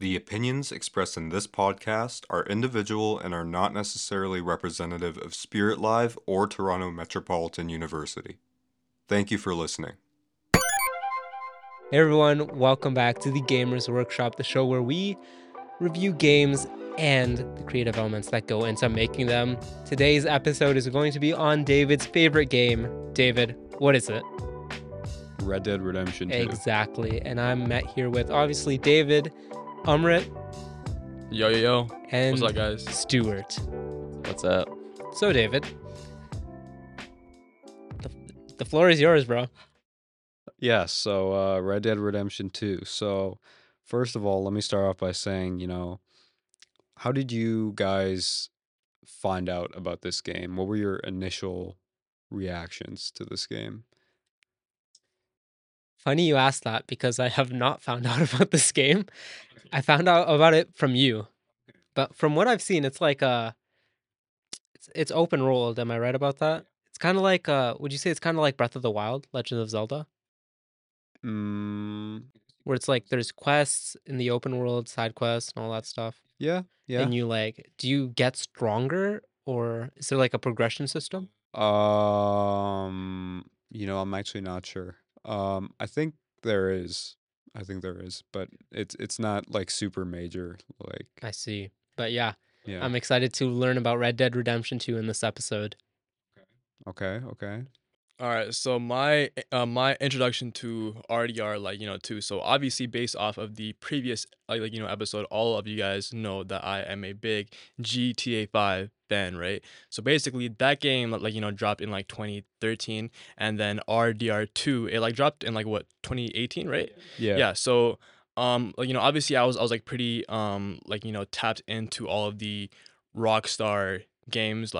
The opinions expressed in this podcast are individual and are not necessarily representative of Spirit Live or Toronto Metropolitan University. Thank you for listening. Hey everyone, welcome back to the Gamers Workshop, the show where we review games and the creative elements that go into making them. Today's episode is going to be on David's favorite game. David, what is it? Red Dead Redemption 2. Exactly. And I'm met here with obviously David, Umrit, Yo. and What's up, guys? Stuart. What's up? So David, the floor is yours, bro. Yeah, so Red Dead Redemption 2. So, first of all, let me start off by saying, how did you guys find out about this game? What were your initial reactions to this game? Funny you asked that because I have not found out about this game. I found out about it from you. But from what I've seen, it's like it's open world. Am I right about that? It's kind of like would you say it's kind of like Breath of the Wild, Legend of Zelda, Mm, where it's like there's quests in the open world, side quests and all that stuff. yeah. And you do you get stronger or is there like a progression system? I'm actually not sure. I think there is. But it's not like super major. I see. But yeah, Yeah. I'm excited to learn about Red Dead Redemption 2 in this episode. Okay. All right, so my introduction to RDR, too. So obviously, based off of the previous episode, all of you guys know that I am a big GTA 5 fan, right? So basically, that game dropped in 2013, and then RDR 2 it dropped in 2018, right? Yeah. Yeah. So obviously, I was pretty tapped into all of the Rockstar games,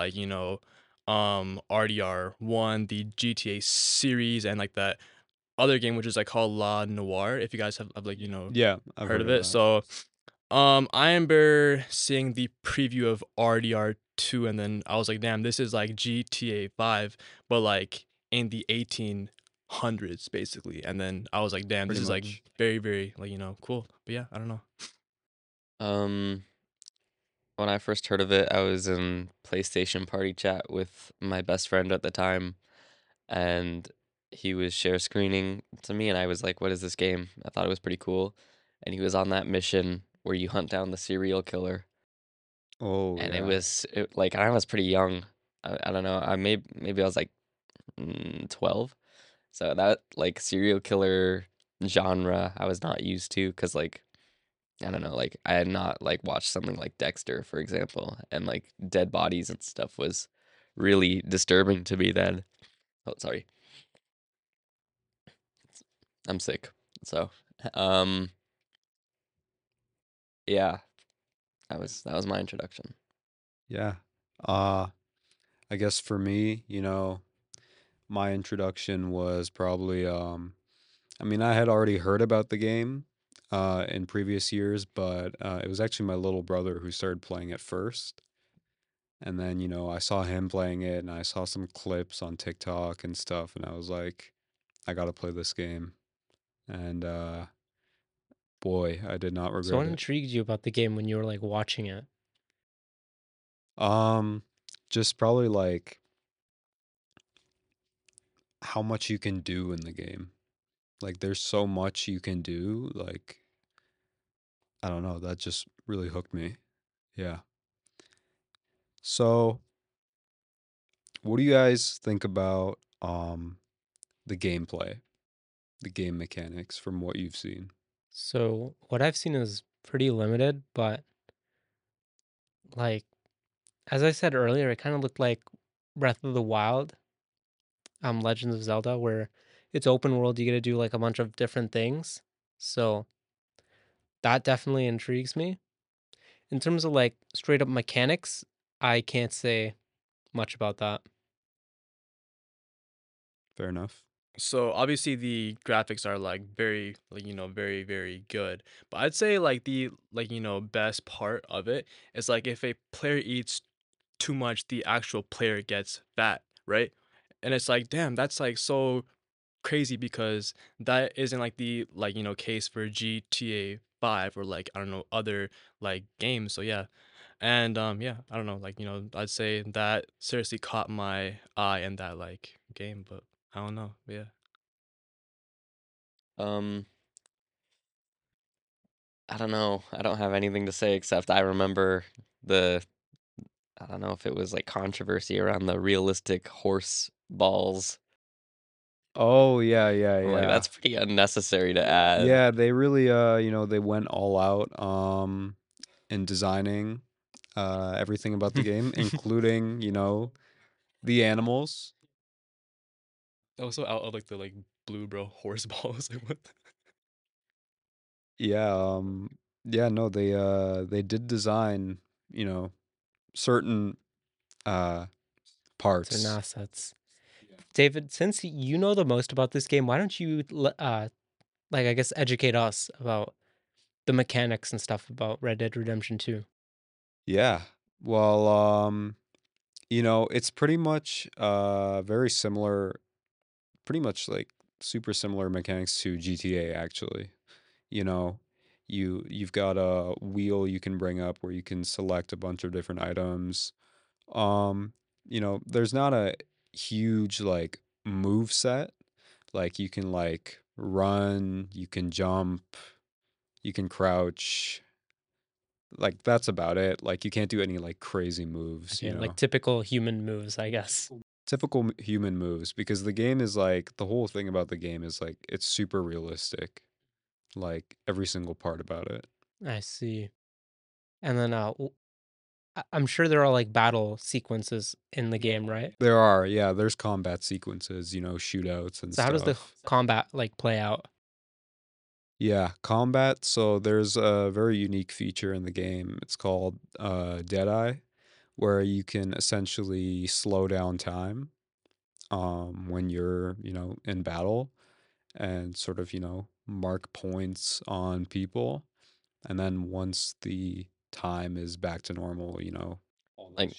RDR1, the GTA series, and that other game which is called La Noire. If you guys have Yeah, I've heard of it. that. So I remember seeing the preview of RDR2, and then I was like, damn, this is like GTA 5, but in the 1800s basically. And then I was like, damn, this Pretty is much. very, very cool. But yeah, I don't know. When I first heard of it, I was in PlayStation party chat with my best friend at the time, and he was share screening to me, and I was like, "What is this game?" I thought it was pretty cool, and he was on that mission where you hunt down the serial killer, Oh, and yeah. I was pretty young. I don't know. Maybe I was like 12, so that serial killer genre I was not used to because I don't know, I had not watched something like Dexter, for example, and dead bodies and stuff was really disturbing to me then. Oh, sorry. I'm sick. So, um, yeah, that was my introduction. Yeah. I guess for me, my introduction was probably I had already heard about the game in previous years, but it was actually my little brother who started playing it first. And then, I saw him playing it and I saw some clips on TikTok and stuff, and I was like, I gotta play this game. And boy, I did not So what regret it. intrigued you about the game when you were watching it? Just probably how much you can do in the game. There's so much you can do. I don't know, that just really hooked me. Yeah. So, what do you guys think about the gameplay, the game mechanics from what you've seen? So what I've seen is pretty limited, but like as I said earlier, it kind of looked like Breath of the Wild, Legends of Zelda, where it's open world, you get to do like a bunch of different things. So that definitely intrigues me. In terms of straight up mechanics, I can't say much about that. Fair enough. So obviously the graphics are very very very good, but I'd say the best part of it is if a player eats too much, the actual player gets fat, right? And it's damn, that's so crazy because that isn't the case for GTA 5 or like I don't know other like games. So yeah. And yeah, I don't know, like, I'd say that seriously caught my eye in that like game, but I don't know. Yeah. Um, I don't know. I don't have anything to say except I remember the I don't know if it was like controversy around the realistic horse balls. Oh yeah, yeah, I'm like, yeah. that's pretty unnecessary to add. Yeah, they really they went all out in designing everything about the game, including, the animals. Also out of like the like blue bro horse balls. Like what? Yeah, yeah, no, they did design, you know, certain uh Certain parts. assets. David, since you know the most about this game, why don't you like I guess educate us about the mechanics and stuff about Red Dead Redemption 2? Yeah. Well, it's pretty much very similar, pretty much like super similar mechanics to GTA actually. You know, you've got a wheel you can bring up where you can select a bunch of different items. Um, there's not a huge like move set. Like you can like run, you can jump, you can crouch. Like that's about it. Like you can't do any like crazy moves, Okay, like typical human moves, I guess. Typical human moves because the game is like the whole thing about the game is like it's super realistic. Like every single part about it. I see. And then I'm sure there are like battle sequences in the game, right? There are, yeah, there's combat sequences, shootouts and So how does the stuff. combat like play out? Yeah, combat. So there's a very unique feature in the game. It's called Deadeye, where you can essentially slow down time when you're, in battle and sort of, mark points on people. And then once the time is back to normal, Like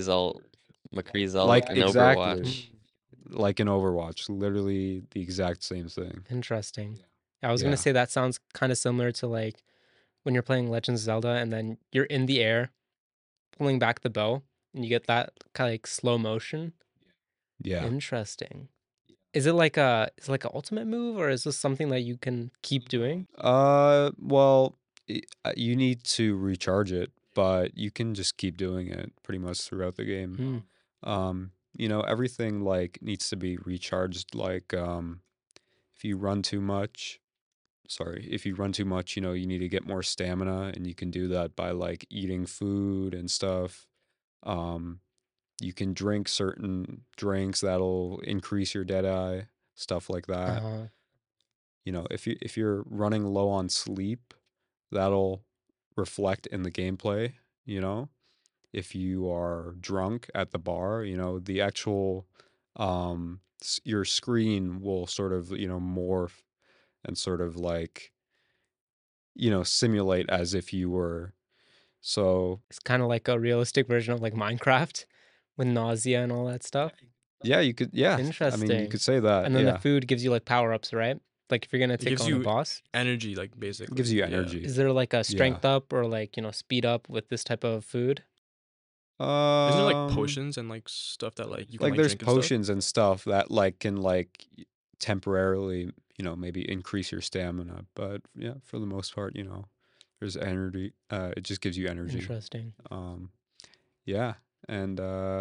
McCree's ult like in exactly Overwatch. like in Overwatch, literally the exact same thing. Interesting. I was gonna Yeah. say that sounds kind of similar to like when you're playing Legends of Zelda and then you're in the air pulling back the bow and you get that kind of like slow motion. Yeah. Interesting. Is it like an ultimate move or is this something that you can keep doing? Well, you need to recharge it, but you can just keep doing it pretty much throughout the game. Hmm. Everything like needs to be recharged. Like, if you run too much, if you run too much, you need to get more stamina, and you can do that by like eating food and stuff. Um, you can drink certain drinks that'll increase your dead eye, stuff like that. Uh, If you're running low on sleep, that'll reflect in the gameplay, you know. If you are drunk at the bar, the actual your screen will sort of, morph and sort of like, simulate as if you were. So, it's kind of like a realistic version of like Minecraft with nausea and all that stuff. yeah, I mean, you Interesting. could say that. And then the Yeah. food gives you like power ups, right? Like if you're gonna It take gives on a you boss, energy, like It basically. gives you Yeah. energy. is there like a Yeah. strength up or like, speed up with this type of food? Isn't there like Um potions and like stuff that like you can like like there's drink and stuff? potions and stuff that like can like temporarily, maybe increase your stamina, but yeah, for the most part, there's energy. It just gives you energy. Interesting. Um yeah, and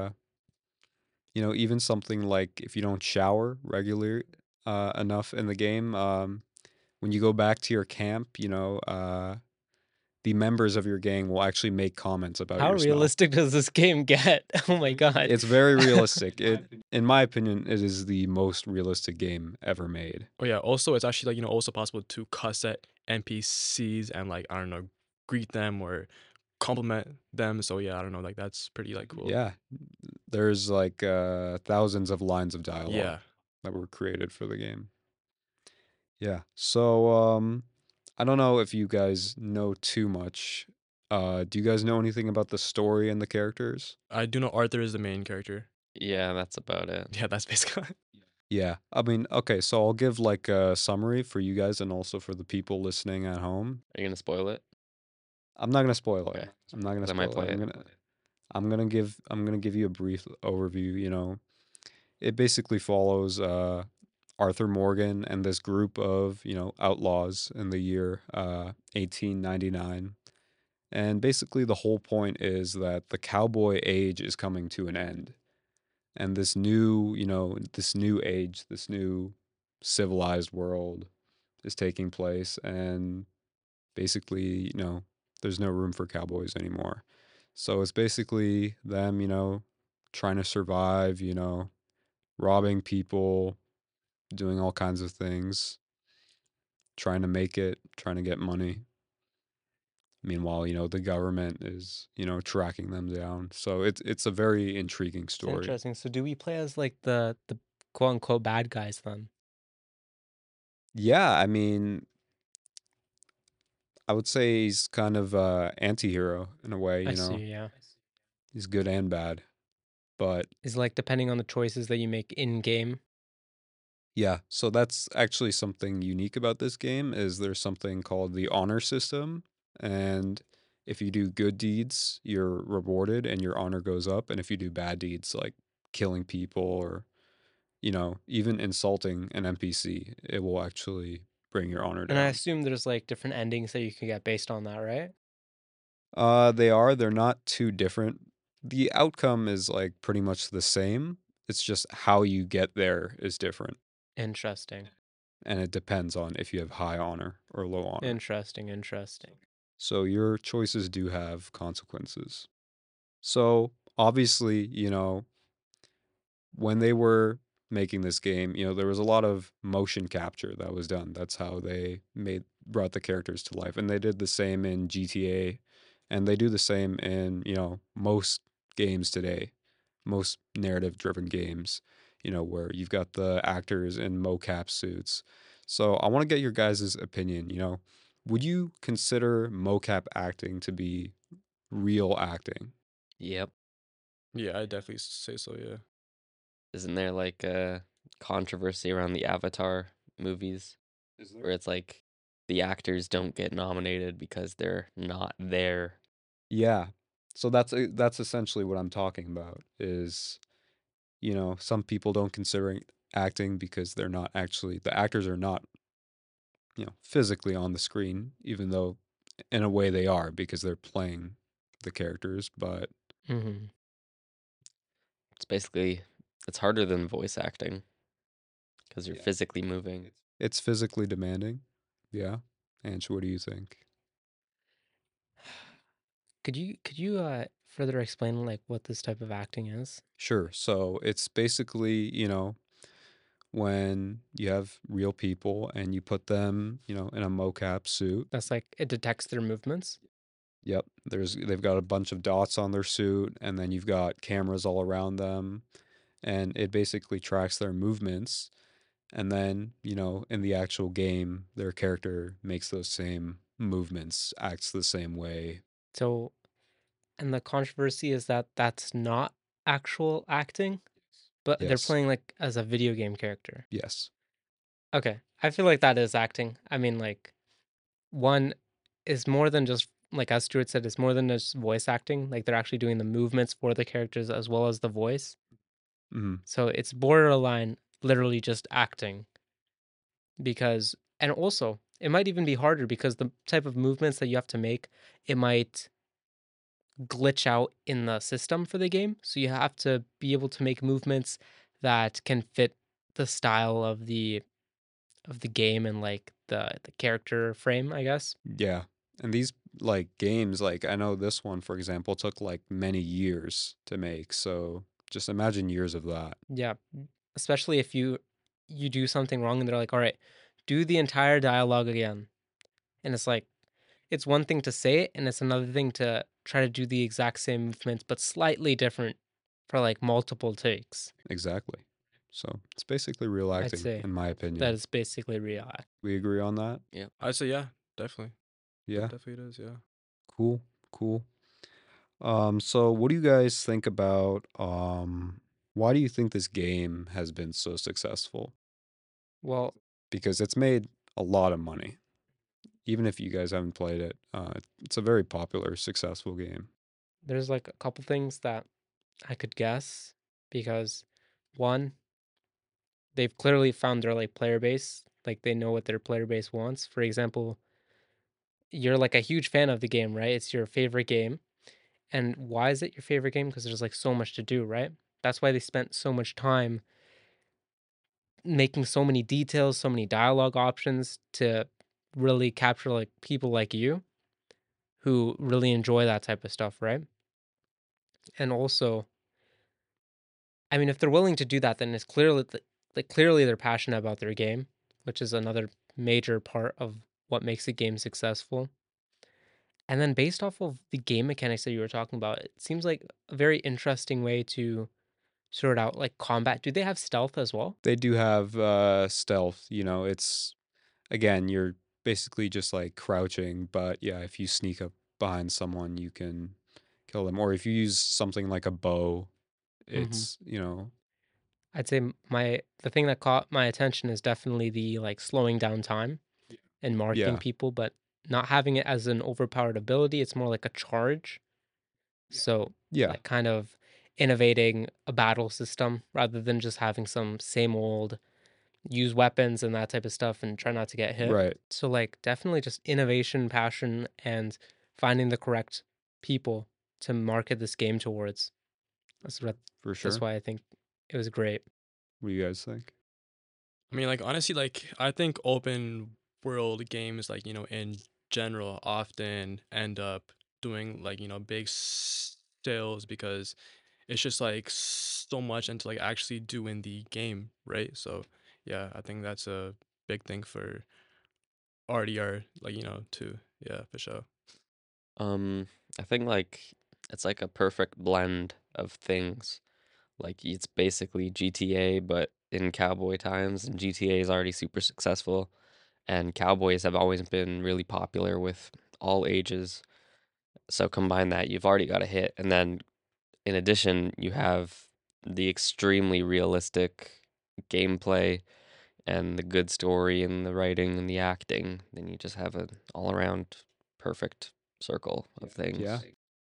even something like if you don't shower regularly enough in the game, when you go back to your camp, the members of your gang will actually make comments about How your smell. realistic does this game get? Oh my god. It's very realistic. In my opinion, it is the most realistic game ever made. Oh yeah. Also, it's actually like also possible to cuss at NPCs and like I don't know, greet them or compliment them. So yeah, I don't know, like that's pretty like cool. Yeah, there's like thousands of lines of dialogue Yeah. that were created for the game. Yeah. So I don't know if you guys know too much. Do you guys know anything about the story and the characters? I do know Arthur is the main character. Yeah, that's about it. Yeah, that's basically. Yeah. I mean, okay, so I'll give like a summary for you guys and also for the people listening at home. Are you gonna spoil it? I'm not gonna spoil it. Okay. I'm not gonna 'Cause I might spoil it. play it. I'm gonna give you a brief overview, you know. It basically follows Arthur Morgan and this group of, you know, outlaws in the year 1899. And basically the whole point is that the cowboy age is coming to an end. And this new, you know, this new age, this new civilized world is taking place, and basically, you know, there's no room for cowboys anymore. So it's basically them, you know, trying to survive, you know, robbing people, doing all kinds of things, trying to make it, trying to get money. Meanwhile, you know, the government is, you know, tracking them down. So it's a very intriguing It's story. interesting. So do we play as like the quote unquote bad guys then? Yeah, I mean, I would say he's kind of anti-hero in a way, I you know. see, yeah. He's good and bad. But Is like depending on the choices that you make in game. yeah, so that's actually something unique about this game is there's something called the honor system, and if you do good deeds, you're rewarded and your honor goes up, and if you do bad deeds like killing people or, you know, even insulting an NPC, it will actually bring your honor And I down. assume there's like different endings that you can get based on that, right? They're not too different. The outcome is like pretty much the same. It's just how you get there is different, Interesting. and it depends on if you have high honor or low honor. Interesting. So your choices do have consequences. So obviously, you know, when they were making this game, you know, there was a lot of motion capture that was done. That's how they brought the characters to life. And they did the same in GTA, and they do the same in, you know, most games today, most narrative driven games, you know, where you've got the actors in mocap suits. So I want to get your guys' opinion, you know, would you consider mocap acting to be real acting? Yep. Yeah, I definitely say so. Yeah. Isn't there like a controversy around the Avatar movies Is where it's like the actors don't get nominated because they're not there? Yeah. So that's essentially what I'm talking about is, you know, some people don't consider it acting because they're not actually the actors are not, you know, physically on the screen, even though in a way they are because they're playing the characters, but Mm-hmm. It's basically it's harder than voice acting because you're yeah, physically moving. it's physically demanding. Yeah. Ange, what do you think? Could you further explain like what this type of acting is? Sure. So it's basically, you know, when you have real people and you put them, you know, in a mocap suit. That's like it detects their movements. Yep, they've got a bunch of dots on their suit, and then you've got cameras all around them, and it basically tracks their movements. And then, you know, in the actual game, their character makes those same movements, acts the same way. So, and the controversy is that that's not actual acting, but they're Yes, playing like as a video game character. yes, Okay, I feel like that is acting. I mean, like one is more than just like as Stuart said, it's more than just voice acting. Like they're actually doing the movements for the characters as well as the voice. hmm So it's borderline, literally just acting because, and also it might even be harder because the type of movements that you have to make, it might glitch out in the system for the game. So you have to be able to make movements that can fit the style of the game and like the character frame, I guess. yeah. And these like games, like I know this one, for example, took like many years to make. So just imagine years of that. Yeah, especially if you do something wrong and they're like, "All right, do the entire dialogue again." And it's like it's one thing to say it and it's another thing to try to do the exact same movements but slightly different for like multiple takes. Exactly. So it's basically real I'd acting, say in my that opinion. is basically real. We agree on that? Yep. I'd say yeah, definitely. Yeah. Definitely it is. Yeah. Cool. Cool. So what do you guys think about why do you think this game has been so successful? Well, Because it's made a lot of money. Even if you guys haven't played it, it's a very popular, successful game. there's like a couple things that I could guess because one, they've clearly found their like player base, like they know what their player base wants. For example, you're like a huge fan of the game, right? It's your favorite game. And why is it your favorite game? Because there's like so much to do, right? That's why they spent so much time making so many details, so many dialogue options to really capture like people like you who really enjoy that type of stuff, right? And also, I mean, if they're willing to do that, then it's clearly like clearly they're passionate about their game, which is another major part of what makes a game successful. And then based off of the game mechanics that you were talking about, it seems like a very interesting way to sort out like combat. Do they have stealth as well? They do have stealth, it's again, you're basically just like crouching, but yeah, if you sneak up behind someone, you can kill them. Or if you use something like a bow, Hmm. it's, I'd say the thing that caught my attention is definitely the like slowing down time and marking yeah, people, but not having it as an overpowered ability. It's more like a charge. So yeah, like kind of innovating a battle system rather than just having some same old use weapons and that type of stuff and try not to get hit. right, So like definitely just innovation, passion, and finding the correct people to market this game towards. That's what for that's sure. why I think it was great. What do you guys think? I mean, like honestly, like I think open world games, like in general, often end up doing like big sales because it's just like so much into like actually doing the game, right? So yeah, I think that's a big thing for RDR, like too. Yeah, for sure. Um, I think like it's like a perfect blend of things. Like it's basically GTA, but in cowboy times, and GTA is already super successful, and cowboys have always been really popular with all ages. So combine that, you've already got a hit, and then in addition, you have the extremely realistic gameplay and the good story and the writing and the acting. Then you just have an all around perfect circle of Yeah. things.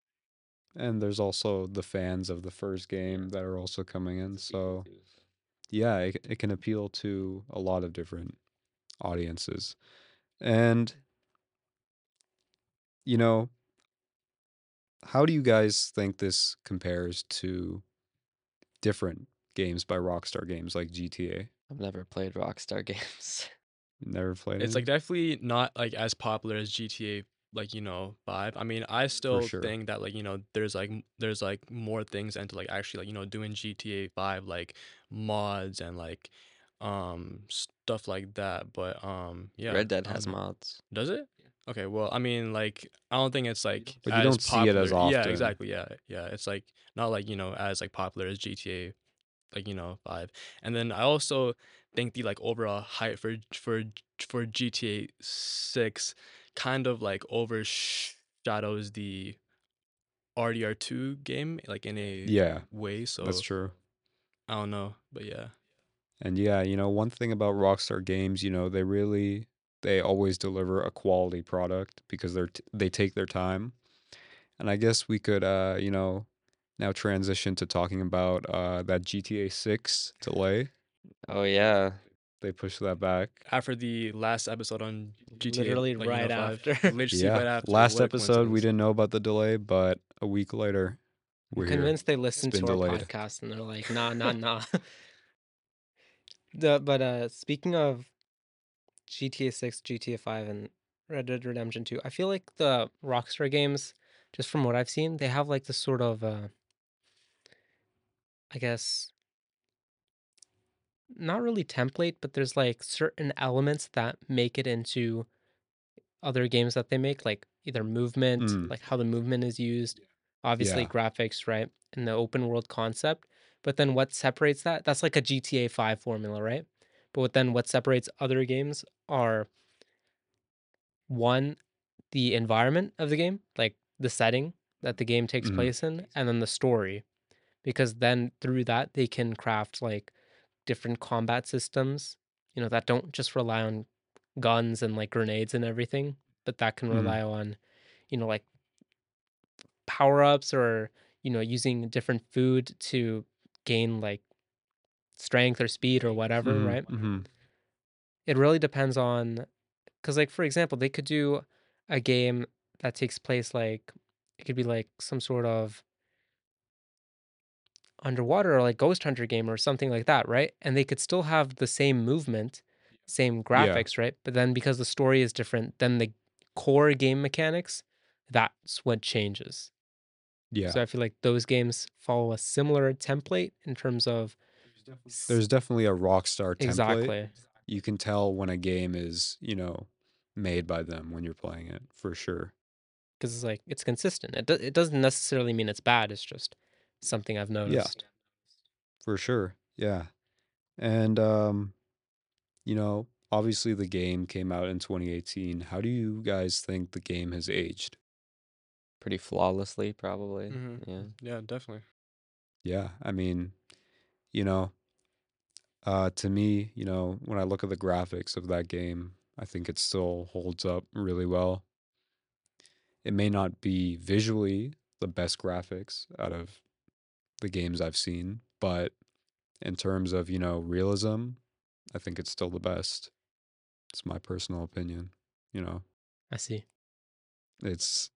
And there's also the fans of the first game that are also coming in. So, yeah, it can appeal to a lot of different audiences. And, you know, how do you guys think this compares to different games by Rockstar Games like GTA? I've never played Rockstar games. Never played It's any? like definitely not like as popular as GTA, like 5. I mean, I For still sure. think that like there's like more things into like actually like doing GTA 5, like mods and like stuff like that. But yeah, Red Dead I don't has know. mods. Does it? Okay, well, I mean, like, I don't think it's like But you as don't see it as popular. Yeah, often. exactly. Yeah, yeah. It's like not like as like popular as GTA, like 5. And then I also think the like overall hype for GTA 6 kind of like overshadows the RDR2 game, like in a Yeah, way. that's So true. I don't know, but yeah. And yeah, one thing about Rockstar Games, they always deliver a quality product because they take their time. And I guess we could now transition to talking about that GTA 6 delay. Oh yeah. They pushed that back. After the last episode on GTA, Literally like right 5, after. literally Yeah, right after. last What a episode we coincidence. didn't know about the delay, but a week later I'm we're here. convinced they It's listened been to our delayed. podcast and they're like, nah, nah, nah. But speaking of GTA 6, GTA 5, and Red Dead Redemption 2, I feel like the Rockstar games, just from what I've seen, they have like this sort of, I guess, not really template, but there's like certain elements that make it into other games that they make, like either movement, Mm, like how the movement is used, obviously yeah. graphics, right? And the open world concept. But then what separates that's like a GTA 5 formula, right? What separates other games are one, the environment of the game, like the setting that the game takes Mm, place in, and then the story. because then through that they can craft like different combat systems, that don't just rely on guns and like grenades and everything, but that can Mhm. rely on, like power ups or, using different food to gain like strength or speed or whatever, Mhm. right? Mhm. It really depends on, because like for example, they could do a game that takes place like it could be like some sort of underwater or like ghost hunter game or something like that, right? And they could still have the same movement, same Yeah. graphics, right? But then because the story is different than the core game mechanics, that's what changes. Yeah. So I feel like those games follow a similar template in terms of There's definitely a Rockstar template. exactly. You can tell when a game is, made by them when you're playing it, for sure. Because it's like it's consistent. It doesn't necessarily mean it's bad. It's just something I've Yeah, noticed. for sure. Yeah. And obviously the game came out in 2018. How do you guys think the game has aged? Pretty flawlessly, probably. Mm-hmm. Yeah. Yeah, definitely. Yeah, I mean, you know, to me, when I look at the graphics of that game, I think it still holds up really well. It may not be visually the best graphics out of the games I've seen, but in terms of, realism, I think it's still the best. It's my personal opinion. You know, I see. it's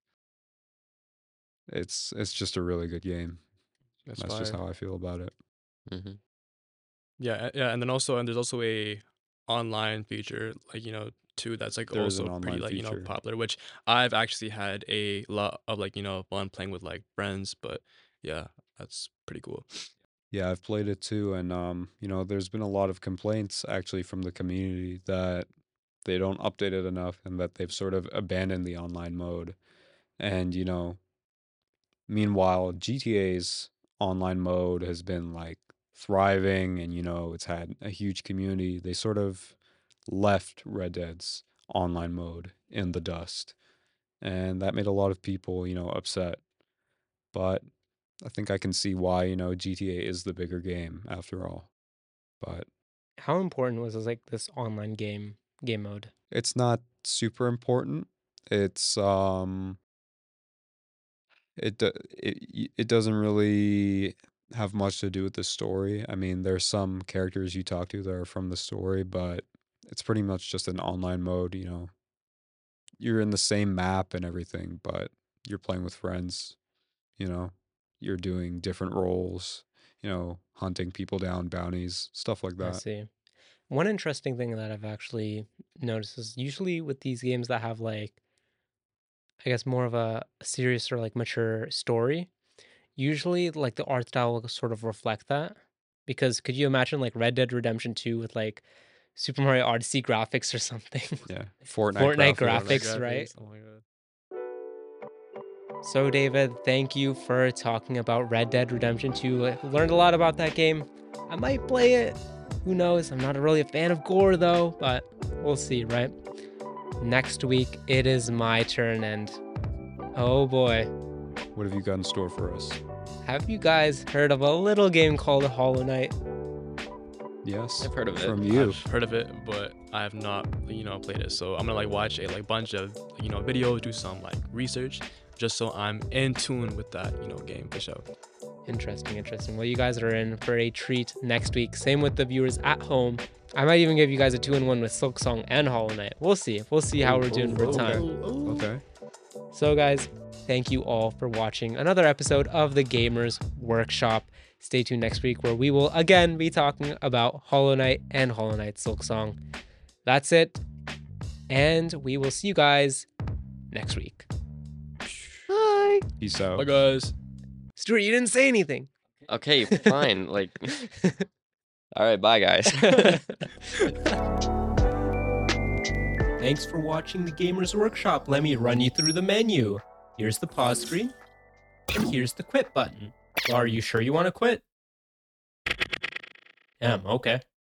it's just a really good game. That's That's just fire. how I feel about it. Mm-hmm. Yeah, yeah, and there's also a online feature like too that's like There is an also pretty online like feature. popular, which I've actually had a lot of like fun playing with like friends, but yeah, that's pretty cool. Yeah, I've played it too, and there's been a lot of complaints actually from the community that they don't update it enough and that they've sort of abandoned the online mode. And meanwhile, GTA's online mode has been like thriving, and it's had a huge community. They sort of left Red Dead's online mode in the dust, and that made a lot of people, upset. But I think I can see why, GTA is the bigger game after all. But How important was this online game mode? it's not super important. It's it doesn't really have much to do with the story. I mean, there's some characters you talk to that are from the story, but it's pretty much just an online mode, You're in the same map and everything, but you're playing with friends, you know. You're doing different roles, hunting people down, bounties, stuff like I that. see. One interesting thing that I've actually noticed is usually with these games that have like, I guess more of a serious or like mature story, usually like the art style will sort of reflect that. Because could you imagine like Red Dead Redemption 2 with like Super Mario Odyssey graphics or something? Yeah. Fortnite Fortnite graphics. graphics, right? Oh my god. So, David, thank you for talking about Red Dead Redemption 2. I learned a lot about that game. I might play it. Who knows? I'm not really a fan of gore, though, but we'll see, right? Next week, it is my turn, and oh boy. What have you got in store for us? Have you guys heard of a little game called Hollow Knight? Yes. I've heard of it. From you. I've heard of it, but I have not, played it. So I'm gonna like watch a like bunch of videos, do some like research, just so I'm in tune with that game for sure. Interesting. Well, you guys are in for a treat next week. Same with the viewers at home. I might even give you guys a 2-in-1 with Silksong and Hollow Knight. We'll see. We'll see how we're doing for time. Okay. So, guys, thank you all for watching another episode of the Gamers Workshop. Stay tuned next week where we will again be talking about Hollow Knight and Hollow Knight Silksong. That's it. And we will see you guys next week. Bye. Peace out. Bye guys. Stuart, you didn't say anything. Okay, fine. Like, all right, bye, guys. Thanks for watching the Gamers Workshop. Let me run you through the menu. Here's the pause screen, and here's the quit button. Are you sure you want to quit? Okay.